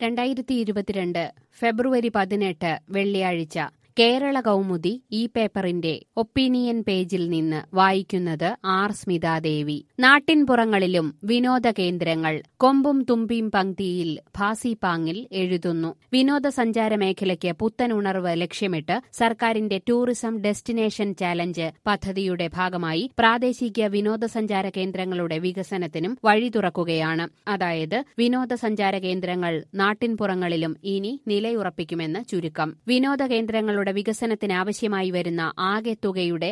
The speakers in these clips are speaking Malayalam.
2022 ഫെബ്രുവരി 18 വെള്ളിയാഴ്ച കേരള കൗമുദി ഈ പേപ്പറിന്റെ ഒപ്പീനിയൻ പേജിൽ നിന്ന് വായിക്കുന്നത് ആർ സ്മിതാദേവി. നാട്ടിൻപുറങ്ങളിലും വിനോദ കേന്ദ്രങ്ങൾ കൊമ്പും തുമ്പിയും പങ്ക്തിയിൽ ഭാസിപാങ്ങിൽ എഴുതുന്നു. വിനോദസഞ്ചാര മേഖലയ്ക്ക് പുത്തൻ ഉണർവ് ലക്ഷ്യമിട്ട് സർക്കാരിന്റെ ടൂറിസം ഡെസ്റ്റിനേഷൻ ചാലഞ്ച് പദ്ധതിയുടെ ഭാഗമായി പ്രാദേശിക വിനോദസഞ്ചാര കേന്ദ്രങ്ങളുടെ വികസനത്തിനും വഴി തുറക്കുകയാണ്. അതായത് വിനോദസഞ്ചാര കേന്ദ്രങ്ങൾ നാട്ടിൻപുറങ്ങളിലും ഇനി നിലയുറപ്പിക്കുമെന്ന് ചുരുക്കം. വിനോദ കേന്ദ്രങ്ങളുടെ വികസനത്തിനാവശ്യമായി വരുന്ന ആകെ തുകയുടെ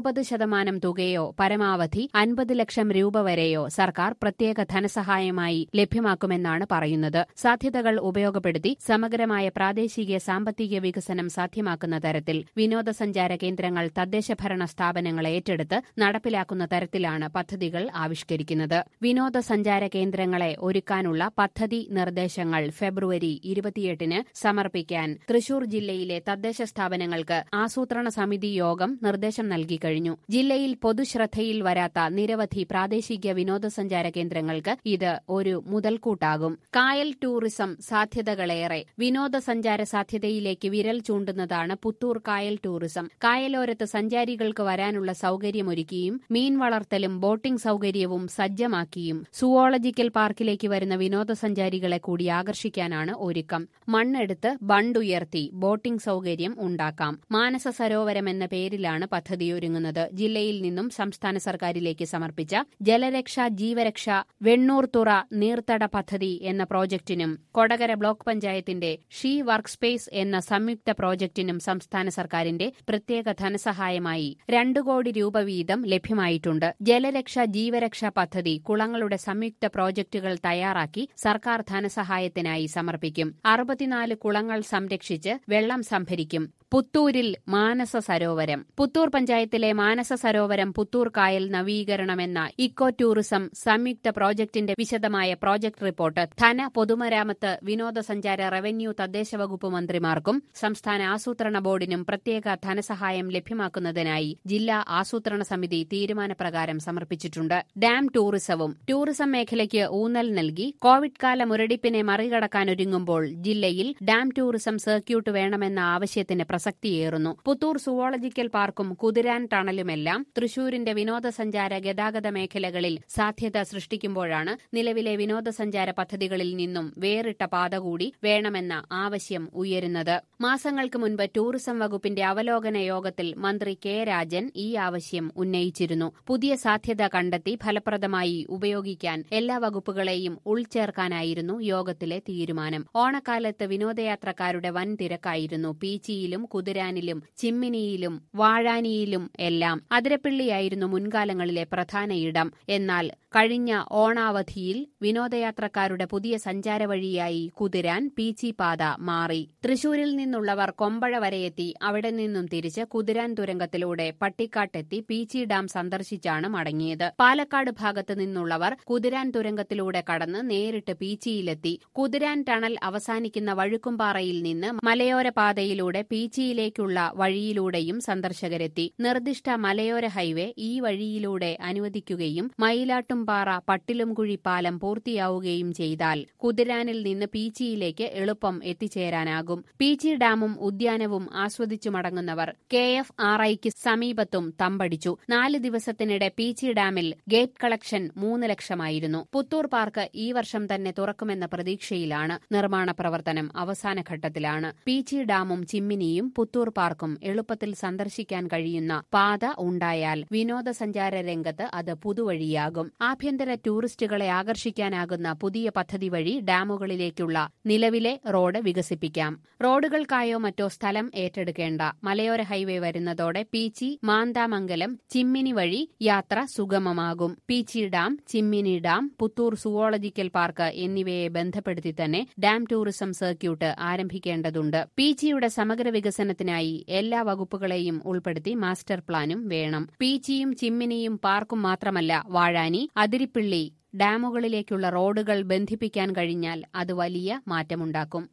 60% തുകയോ പരമാവധി 50 ലക്ഷം രൂപ വരെയോ സർക്കാർ പ്രത്യേക ധനസഹായമായി ലഭ്യമാക്കുമെന്നാണ് പറയുന്നത്. സാധ്യതകൾ ഉപയോഗപ്പെടുത്തി സമഗ്രമായ പ്രാദേശിക സാമ്പത്തിക വികസനം സാധ്യമാക്കുന്ന തരത്തിൽ വിനോദസഞ്ചാര കേന്ദ്രങ്ങൾ തദ്ദേശഭരണ സ്ഥാപനങ്ങൾ ഏറ്റെടുത്ത് നടപ്പിലാക്കുന്ന തരത്തിലാണ് പദ്ധതികൾ ആവിഷ്കരിക്കുന്നത്. വിനോദസഞ്ചാര കേന്ദ്രങ്ങളെ ഒരുക്കാനുള്ള പദ്ധതി നിർദ്ദേശങ്ങൾ ഫെബ്രുവരി 28 സമർപ്പിക്കാൻ തൃശൂർ ജില്ലയിലെ തദ്ദേശ സ്ഥാപനങ്ങൾക്ക് ആസൂത്രണ സമിതി യോഗം നിർദ്ദേശം നൽകിക്കഴിഞ്ഞു. ജില്ലയിൽ പൊതുശ്രദ്ധയിൽ വരാത്ത നിരവധി പ്രാദേശിക വിനോദസഞ്ചാര കേന്ദ്രങ്ങൾക്ക് ഇത് ഒരു മുതൽക്കൂട്ടാകും. കായൽ ടൂറിസം സാധ്യതകളേറെ. വിനോദസഞ്ചാര സാധ്യതയിലേക്ക് വിരൽ ചൂണ്ടുന്നതാണ് പുത്തൂർ കായൽ ടൂറിസം. കായലോരത്ത് സഞ്ചാരികൾക്ക് വരാനുള്ള സൌകര്യമൊരുക്കിയും മീൻ വളർത്തലും ബോട്ടിംഗ് സൌകര്യവും സജ്ജമാക്കിയും സുവോളജിക്കൽ പാർക്കിലേക്ക് വരുന്ന വിനോദസഞ്ചാരികളെ കൂടി ആകർഷിക്കാനാണ് ഒരുക്കം. മണ്ണെടുത്ത് ബണ്ടുയർത്തി ബോട്ടിംഗ് സൌകര്യം ഉണ്ടാക്കാം. മാനസ സരോവരം എന്ന പേരിലാണ് പദ്ധതിയൊരുങ്ങുന്നത്. ജില്ലയിൽ നിന്നും സംസ്ഥാന സർക്കാരിലേക്ക് സമർപ്പിച്ച ജലരക്ഷ ജീവരക്ഷ വെണ്ണൂർത്തുറ നീർത്തട പദ്ധതി എന്ന പ്രോജക്ടിനും കൊടകര ബ്ലോക്ക് പഞ്ചായത്തിന്റെ ഷീ വർക്ക് സ്പേസ് എന്ന സംയുക്ത പ്രോജക്ടിനും സംസ്ഥാന സർക്കാരിന്റെ പ്രത്യേക ധനസഹായമായി 2 കോടി രൂപ വീതം ലഭ്യമായിട്ടുണ്ട്. ജലരക്ഷ ജീവരക്ഷ പദ്ധതി കുളങ്ങളുടെ സംയുക്ത പ്രോജക്ടുകൾ തയ്യാറാക്കി സർക്കാർ ധനസഹായത്തിനായി സമർപ്പിക്കും. 64 കുളങ്ങൾ സംരക്ഷിച്ച് വെള്ളം സംഭരിക്കും. പുത്തൂരിൽ മാനസ സരോവരം. പുത്തൂർ പഞ്ചായത്തിലെ മാനസ സരോവരം പുത്തൂർ കായൽ നവീകരണമെന്ന ഇക്കോ ടൂറിസം സംയുക്ത പ്രോജക്ടിന്റെ വിശദമായ പ്രോജക്ട് റിപ്പോർട്ട് പൊതുമരാമത്ത് വിനോദസഞ്ചാര റവന്യൂ തദ്ദേശ വകുപ്പ് മന്ത്രിമാർക്കും സംസ്ഥാന ആസൂത്രണ ബോർഡിനും പ്രത്യേക ധനസഹായം ലഭ്യമാക്കുന്നതിനായി ജില്ലാ ആസൂത്രണ സമിതി തീരുമാനപ്രകാരം സമർപ്പിച്ചിട്ടുണ്ട്. ഡാം ടൂറിസവും. ടൂറിസം മേഖലയ്ക്ക് ഊന്നൽ നൽകി കോവിഡ് കാല മുരടിപ്പിനെ മറികടക്കാനൊരുങ്ങുമ്പോൾ ജില്ലയിൽ ഡാം ടൂറിസം സർക്യൂട്ട് വേണമെന്ന ആവശ്യത്തിന് പ്രസക്തിയേറുന്നു. പുത്തൂർ സുവോളജിക്കൽ പാർക്കും കുതിരാൻ ടണലുമെല്ലാം തൃശൂരിന്റെ വിനോദസഞ്ചാര ഗതാഗത മേഖലകളിൽ സാധ്യത സൃഷ്ടിക്കുമ്പോഴാണ് നിലവിലെ വിനോദസഞ്ചാര പദ്ധതികളിൽ നിന്നും വേറിട്ട പാത കൂടി വേണമെന്ന ആവശ്യം ഉയരുന്നത്. മാസങ്ങൾക്ക് മുൻപ് ടൂറിസം വകുപ്പിന്റെ അവലോകന യോഗത്തിൽ മന്ത്രി കെ രാജൻ ഈ ആവശ്യം ഉന്നയിച്ചിരുന്നു. പുതിയ സാധ്യത കണ്ടെത്തി ഫലപ്രദമായി ഉപയോഗിക്കാൻ എല്ലാ വകുപ്പുകളെയും ഉൾച്ചേർക്കാനായിരുന്നു യോഗത്തിലെ തീരുമാനം. ഓണക്കാലത്ത് വിനോദയാത്രക്കാരുടെ വൻ തിരക്കായിരുന്നു. പീച്ചിയിലും കുതിരാനിലും ചിമ്മിനിയിലും വാഴാനിയിലും എല്ലാം. അതിരപ്പിള്ളിയായിരുന്നു മുൻകാലങ്ങളിലെ പ്രധാന ഇടം. എന്നാൽ കഴിഞ്ഞ ഓണാവധിയിൽ വിനോദയാത്രക്കാരുടെ പുതിയ സഞ്ചാരവഴിയായി കുതിരാൻ പീച്ചി പാത മാറി. തൃശൂരിൽ നിന്നുള്ളവർ കൊമ്പഴ വരെയെത്തി അവിടെ നിന്നും തിരിച്ച് കുതിരാൻ തുരങ്കത്തിലൂടെ പട്ടിക്കാട്ടെത്തി പീച്ചി ഡാം സന്ദർശിച്ചാണ് മടങ്ങിയത്. പാലക്കാട് ഭാഗത്ത് നിന്നുള്ളവർ കുതിരാൻ തുരങ്കത്തിലൂടെ കടന്ന് നേരിട്ട് പീച്ചിയിലെത്തി. കുതിരാൻ ടണൽ അവസാനിക്കുന്ന വഴുക്കുംപാറയിൽ നിന്ന് മലയോര പാതയിലൂടെ പീച്ചിയിലേക്കുള്ള വഴിയിലൂടെയും സന്ദർശകരെത്തി. നിർദ്ദിഷ്ട മലയോര ഹൈവേ ഈ വഴിയിലൂടെ അനുവദിക്കുകയും മയിലാട്ടുംപാറ പട്ടിലുംകുഴി പാലം പൂർത്തിയാവുകയും ചെയ്താൽ കുതിരാനിൽ നിന്ന് പീച്ചിയിലേക്ക് എളുപ്പം എത്തിച്ചേരാനാകും. പീച്ചി ഡാമും ഉദ്യാനവും ആസ്വദിച്ചു മടങ്ങുന്നവർ KFRIക്ക് സമീപത്തും തമ്പടിച്ചു. 4 ദിവസത്തിനിടെ പീച്ചി ഡാമിൽ ഗേറ്റ് കളക്ഷൻ 3 ലക്ഷമായിരുന്നു. പുത്തൂർ പാർക്ക് ഈ വർഷം തന്നെ തുറക്കുമെന്ന പ്രതീക്ഷയിലാണ്. നിർമ്മാണ പ്രവർത്തനം അവസാന ഘട്ടത്തിലാണ്. പീച്ചി ഡാമും ചിമ്മിനിയും പുത്തൂർ പാർക്കും എളുപ്പത്തിൽ സന്ദർശിക്കാൻ കഴിയുന്ന പാത ഉണ്ടായാൽ വിനോദസഞ്ചാര രംഗത്ത് അത് പുതുവഴിയാകും. ആഭ്യന്തര ടൂറിസ്റ്റുകളെ ആകർഷിക്കാനാകുന്ന പുതിയ പദ്ധതി വഴി ഡാമുകളിലേക്കുള്ള നിലവിലെ റോഡ് വികസിപ്പിക്കാം. റോഡുകൾക്കായോ മറ്റോ സ്ഥലം ഏറ്റെടുക്കേണ്ട. മലയോര ഹൈവേ വരുന്നതോടെ പീച്ചി മാന്താമംഗലം ചിമ്മിനി വഴി യാത്ര സുഗമമാകും. Peechi dam, Chimmini dam, Puthur zoological park എന്നിവയെ ബന്ധപ്പെടുത്തി തന്നെ ഡാം ടൂറിസം സർക്യൂട്ട് ആരംഭിക്കേണ്ടതുണ്ട്. പീച്ചിയുടെ സമഗ്ര വികസനത്തിനായി എല്ലാ വകുപ്പുകളെയും ഉൾപ്പെടുത്തി മാസ്റ്റർ പ്ലാനും വേണം. പീച്ചിയും ചിമ്മിനിയും പാർക്കും മാത്രമല്ല വാഴാനി, അതിരിപ്പിള്ളി ഡാമുകളിലേക്കുള്ള റോഡുകൾ ബന്ധിപ്പിക്കാൻ കഴിഞ്ഞാൽ അത് വലിയ മാറ്റമുണ്ടാക്കും.